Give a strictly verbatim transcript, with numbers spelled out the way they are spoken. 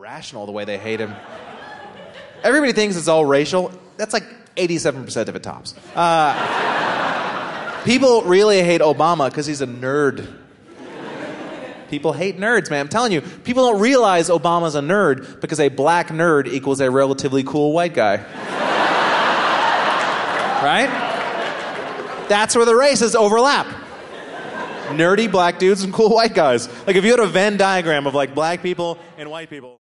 irrational the way they hate him. Everybody thinks it's all racial. That's like eighty-seven percent of it tops. Uh, people really hate Obama because he's a nerd. People hate nerds, man. I'm telling you, people don't realize Obama's a nerd because a black nerd equals a relatively cool white guy. Right? That's where the races overlap. Nerdy black dudes and cool white guys. Like if you had a Venn diagram of like black people and white people.